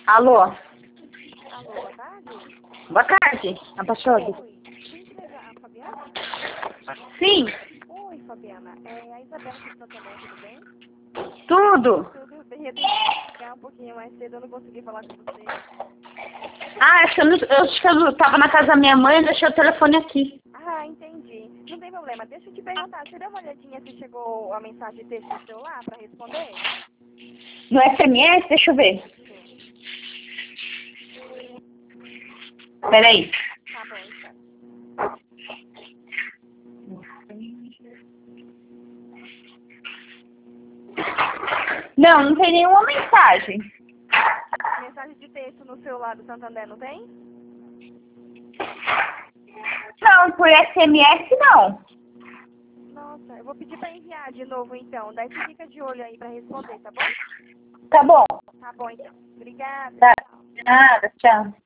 Alô? Alô, boa tarde. Boa tarde, abaixou. Oi, quem entrega a Fabiana? Sim, Oi, Fabiana. É a Isabela de Santander, tudo bem? tudo. Tudo bem, eu tentei ligar um pouquinho mais cedo, eu não consegui falar com você. Ah, acho que eu tava na casa da minha mãe e deixei o telefone aqui. Ah, entendi. Não tem problema. Deixa eu te perguntar, você deu uma olhadinha se chegou a mensagem de texto no celular para responder? No SMS, deixa eu ver. Sim. Peraí. Tá bom, então. Não, não tem nenhuma mensagem. Mensagem de texto no celular do Santander, não tem? Não, por SMS não. Nossa, eu vou pedir para enviar de novo então. Daí você fica de olho aí para responder, tá bom? Tá bom. Tá bom, então. Obrigada. Tá. Tchau. De nada, tchau.